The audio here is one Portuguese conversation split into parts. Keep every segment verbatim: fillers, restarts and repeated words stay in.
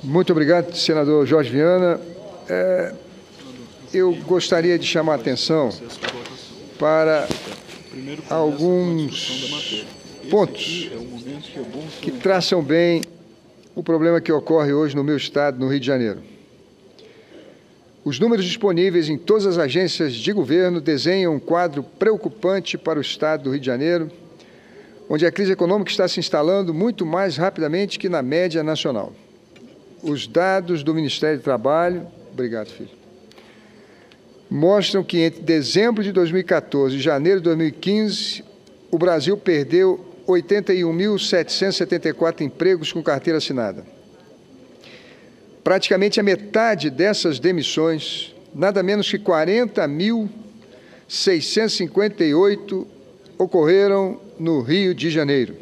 Muito obrigado, senador Jorge Viana. É, eu gostaria de chamar a atenção para alguns pontos que traçam bem o problema que ocorre hoje no meu estado, no Rio de Janeiro. Os números disponíveis em todas as agências de governo desenham um quadro preocupante para o estado do Rio de Janeiro, onde a crise econômica está se instalando muito mais rapidamente que na média nacional. Os dados do Ministério do Trabalho, obrigado, filho, mostram que entre dezembro de dois mil e quatorze e janeiro de dois mil e quinze, o Brasil perdeu oitenta e um mil setecentos e setenta e quatro empregos com carteira assinada. Praticamente a metade dessas demissões, nada menos que quarenta mil seiscentos e cinquenta e oito, ocorreram no Rio de Janeiro.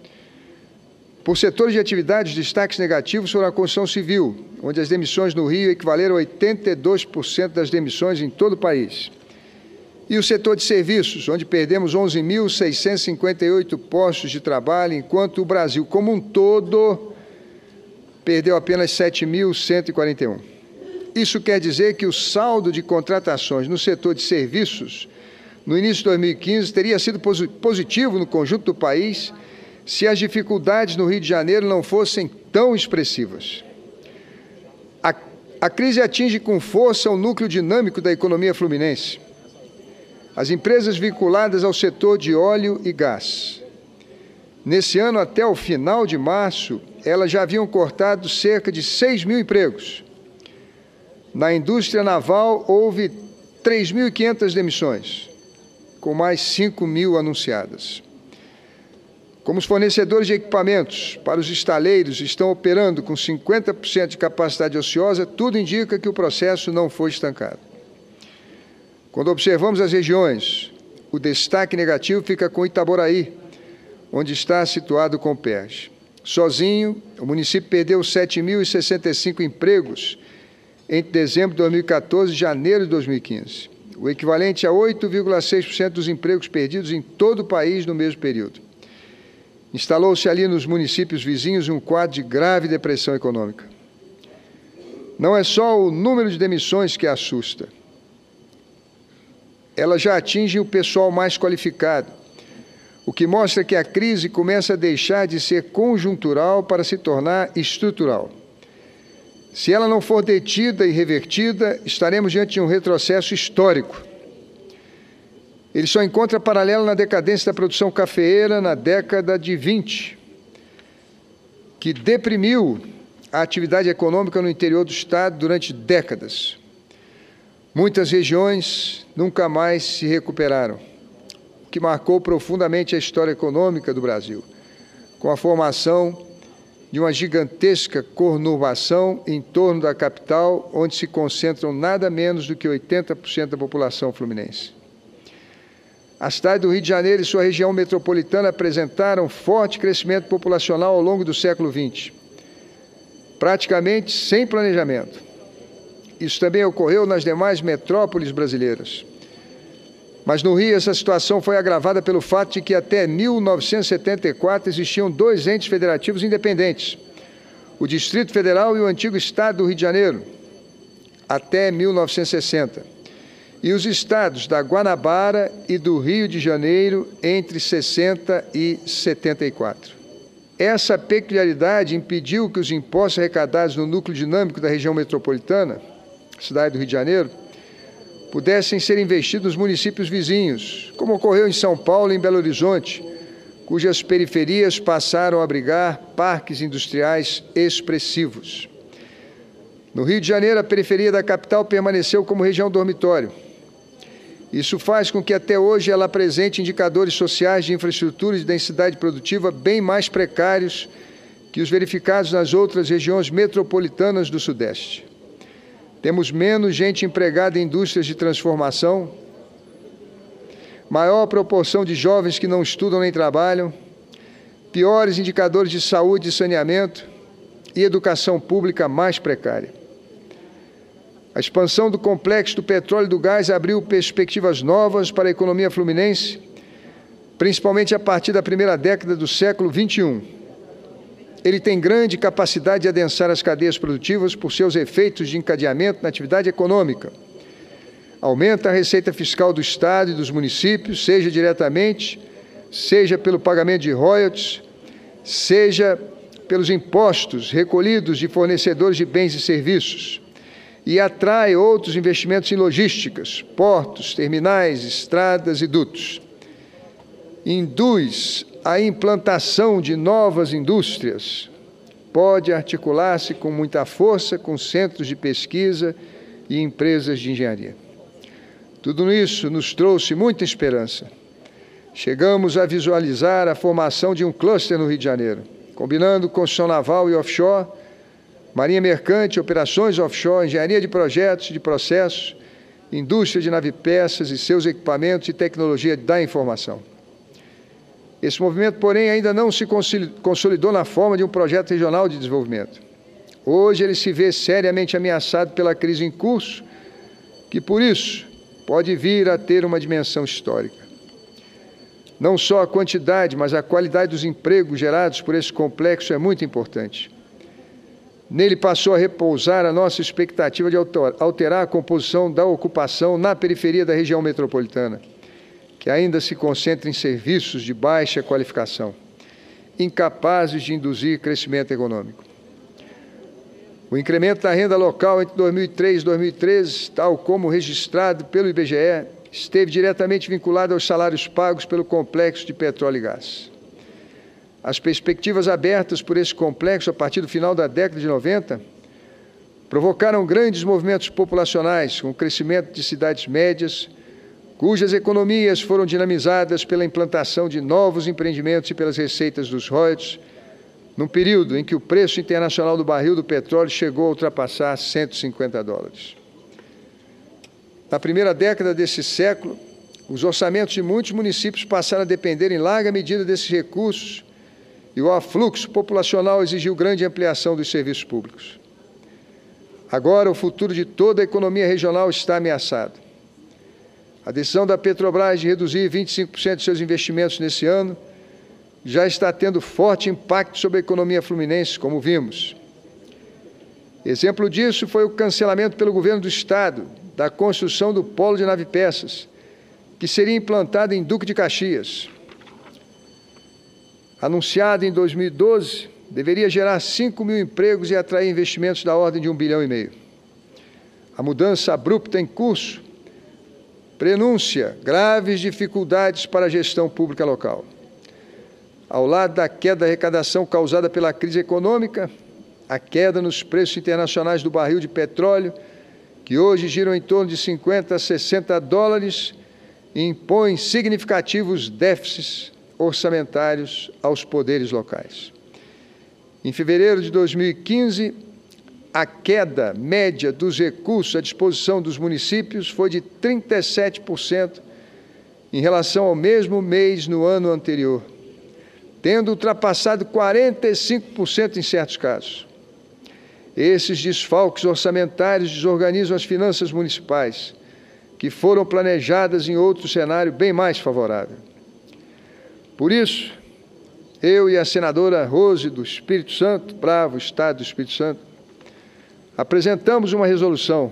Por setores de atividades, destaques negativos foram a construção civil, onde as demissões no Rio equivaleram a oitenta e dois por cento das demissões em todo o país. E o setor de serviços, onde perdemos onze mil seiscentos e cinquenta e oito postos de trabalho, enquanto o Brasil como um todo perdeu apenas sete mil cento e quarenta e um. Isso quer dizer que o saldo de contratações no setor de serviços no início de dois mil e quinze teria sido positivo no conjunto do país se as dificuldades no Rio de Janeiro não fossem tão expressivas. A, a crise atinge com força o núcleo dinâmico da economia fluminense. As empresas vinculadas ao setor de óleo e gás. Nesse ano, até o final de março, elas já haviam cortado cerca de seis mil empregos. Na indústria naval, houve três mil e quinhentas demissões, com mais cinco mil anunciadas. Como os fornecedores de equipamentos para os estaleiros estão operando com cinquenta por cento de capacidade ociosa, tudo indica que o processo não foi estancado. Quando observamos as regiões, o destaque negativo fica com Itaboraí, onde está situado o Comperj. Sozinho, o município perdeu sete mil e sessenta e cinco empregos entre dezembro de dois mil e quatorze e janeiro de dois mil e quinze, o equivalente a oito vírgula seis por cento dos empregos perdidos em todo o país no mesmo período. Instalou-se ali nos municípios vizinhos um quadro de grave depressão econômica. Não é só o número de demissões que assusta. Ela já atinge o pessoal mais qualificado, o que mostra que a crise começa a deixar de ser conjuntural para se tornar estrutural. Se ela não for detida e revertida, estaremos diante de um retrocesso histórico. Ele só encontra paralelo na decadência da produção cafeeira na década de vinte, que deprimiu a atividade econômica no interior do estado durante décadas. Muitas regiões nunca mais se recuperaram, o que marcou profundamente a história econômica do Brasil, com a formação de uma gigantesca conurbação em torno da capital, onde se concentram nada menos do que oitenta por cento da população fluminense. A cidade do Rio de Janeiro e sua região metropolitana apresentaram forte crescimento populacional ao longo do século vinte, praticamente sem planejamento. Isso também ocorreu nas demais metrópoles brasileiras. Mas no Rio essa situação foi agravada pelo fato de que até mil novecentos e setenta e quatro existiam dois entes federativos independentes, o Distrito Federal e o antigo Estado do Rio de Janeiro, até mil novecentos e sessenta. E os estados da Guanabara e do Rio de Janeiro entre sessenta e setenta e quatro. Essa peculiaridade impediu que os impostos arrecadados no núcleo dinâmico da região metropolitana, cidade do Rio de Janeiro, pudessem ser investidos nos municípios vizinhos, como ocorreu em São Paulo e em Belo Horizonte, cujas periferias passaram a abrigar parques industriais expressivos. No Rio de Janeiro, a periferia da capital permaneceu como região dormitório. Isso faz com que até hoje ela apresente indicadores sociais de infraestrutura e de densidade produtiva bem mais precários que os verificados nas outras regiões metropolitanas do Sudeste. Temos menos gente empregada em indústrias de transformação, maior proporção de jovens que não estudam nem trabalham, piores indicadores de saúde e saneamento e educação pública mais precária. A expansão do complexo do petróleo e do gás abriu perspectivas novas para a economia fluminense, principalmente a partir da primeira década do século vinte e um. ele tem grande capacidade de adensar as cadeias produtivas por seus efeitos de encadeamento na atividade econômica. Aumenta a receita fiscal do Estado e dos municípios, seja diretamente, seja pelo pagamento de royalties, seja pelos impostos recolhidos de fornecedores de bens e serviços, e atrai outros investimentos em logísticas, portos, terminais, estradas e dutos. Induz a implantação de novas indústrias, pode articular-se com muita força com centros de pesquisa e empresas de engenharia. Tudo isso nos trouxe muita esperança. Chegamos a visualizar a formação de um cluster no Rio de Janeiro, combinando construção naval e offshore, marinha mercante, operações offshore, engenharia de projetos e de processos, indústria de navipeças e seus equipamentos e tecnologia da informação. Esse movimento, porém, ainda não se consolidou na forma de um projeto regional de desenvolvimento. Hoje ele se vê seriamente ameaçado pela crise em curso, que, por isso, pode vir a ter uma dimensão histórica. Não só a quantidade, mas a qualidade dos empregos gerados por esse complexo é muito importante. Nele passou a repousar a nossa expectativa de alterar a composição da ocupação na periferia da região metropolitana, que ainda se concentra em serviços de baixa qualificação, incapazes de induzir crescimento econômico. O incremento da renda local entre dois mil e três e dois mil e treze, tal como registrado pelo I B G E, esteve diretamente vinculado aos salários pagos pelo complexo de petróleo e gás. As perspectivas abertas por esse complexo a partir do final da década de noventa provocaram grandes movimentos populacionais, com o crescimento de cidades médias, cujas economias foram dinamizadas pela implantação de novos empreendimentos e pelas receitas dos royalties, num período em que o preço internacional do barril do petróleo chegou a ultrapassar cento e cinquenta dólares. Na primeira década desse século, os orçamentos de muitos municípios passaram a depender em larga medida desses recursos e o afluxo populacional exigiu grande ampliação dos serviços públicos. Agora, o futuro de toda a economia regional está ameaçado. A decisão da Petrobras de reduzir vinte e cinco por cento de seus investimentos nesse ano já está tendo forte impacto sobre a economia fluminense, como vimos. Exemplo disso foi o cancelamento pelo governo do Estado da construção do polo de navipeças, que seria implantado em Duque de Caxias. Anunciado em dois mil e doze, deveria gerar cinco mil empregos e atrair investimentos da ordem de um bilhão e meio. A mudança abrupta em curso prenúncia graves dificuldades para a gestão pública local. Ao lado da queda da arrecadação causada pela crise econômica, a queda nos preços internacionais do barril de petróleo, que hoje giram em torno de cinquenta a sessenta dólares, impõe significativos déficits orçamentários aos poderes locais. Em fevereiro de dois mil e quinze, a queda média dos recursos à disposição dos municípios foi de trinta e sete por cento em relação ao mesmo mês no ano anterior, tendo ultrapassado quarenta e cinco por cento em certos casos. Esses desfalques orçamentários desorganizam as finanças municipais, que foram planejadas em outro cenário bem mais favorável. Por isso, eu e a senadora Rose do Espírito Santo, Bravo, Estado do Espírito Santo, apresentamos uma resolução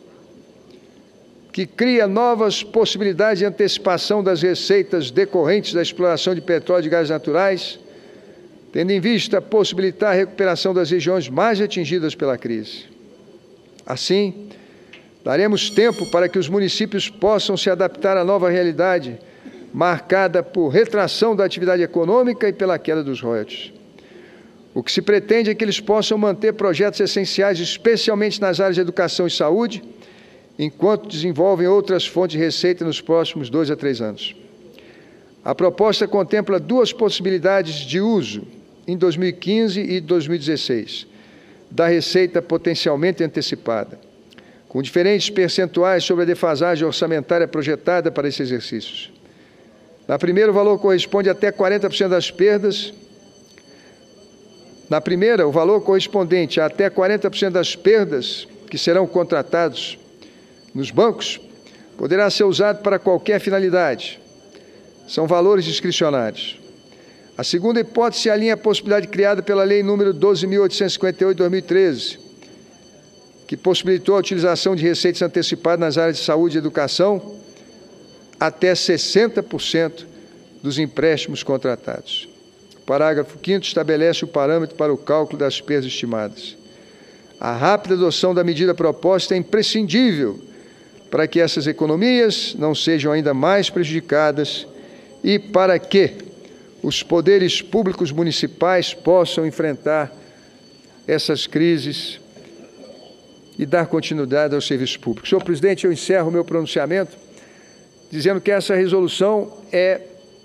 que cria novas possibilidades de antecipação das receitas decorrentes da exploração de petróleo e de gases naturais, tendo em vista possibilitar a recuperação das regiões mais atingidas pela crise. Assim, daremos tempo para que os municípios possam se adaptar à nova realidade, marcada por retração da atividade econômica e pela queda dos royalties. O que se pretende é que eles possam manter projetos essenciais, especialmente nas áreas de educação e saúde, enquanto desenvolvem outras fontes de receita nos próximos dois a três anos. A proposta contempla duas possibilidades de uso, em dois mil e quinze e dois mil e dezesseis, da receita potencialmente antecipada, com diferentes percentuais sobre a defasagem orçamentária projetada para esses exercícios. Na primeira, o valor corresponde a até quarenta por cento das perdas. Na primeira, o valor correspondente a até quarenta por cento das perdas que serão contratados nos bancos poderá ser usado para qualquer finalidade. São valores discricionários. A segunda hipótese se alinha à possibilidade criada pela Lei número doze mil oitocentos e cinquenta e oito de dois mil e treze, que possibilitou a utilização de receitas antecipadas nas áreas de saúde e educação até sessenta por cento dos empréstimos contratados. O parágrafo quinto estabelece o parâmetro para o cálculo das perdas estimadas. A rápida adoção da medida proposta é imprescindível para que essas economias não sejam ainda mais prejudicadas e para que os poderes públicos municipais possam enfrentar essas crises e dar continuidade aos serviços públicos. Senhor presidente, eu encerro o meu pronunciamento dizendo que essa resolução é,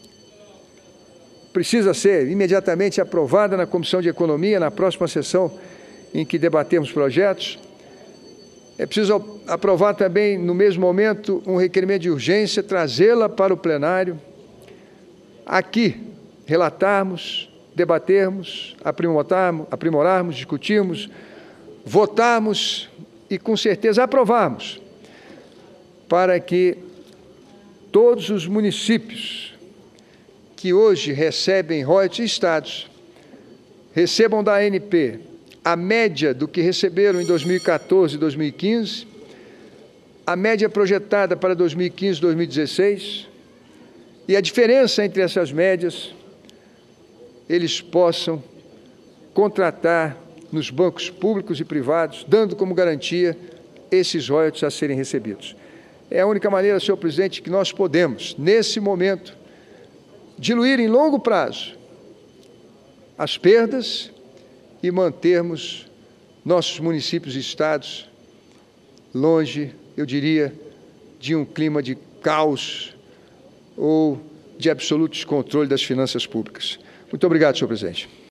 precisa ser imediatamente aprovada na Comissão de Economia, na próxima sessão em que debatermos projetos. É preciso aprovar também, no mesmo momento, um requerimento de urgência, trazê-la para o plenário, aqui, relatarmos, debatermos, aprimorarmos, aprimorarmos, discutirmos, votarmos e, com certeza, aprovarmos, para que todos os municípios que hoje recebem royalties, estados, recebam da A N P a média do que receberam em dois mil e quatorze e dois mil e quinze, a média projetada para dois mil e quinze e dois mil e dezesseis, e a diferença entre essas médias, eles possam contratar nos bancos públicos e privados, dando como garantia esses royalties a serem recebidos. É a única maneira, senhor presidente, que nós podemos, nesse momento, diluir em longo prazo as perdas e mantermos nossos municípios e estados longe, eu diria, de um clima de caos ou de absoluto descontrole das finanças públicas. Muito obrigado, senhor presidente.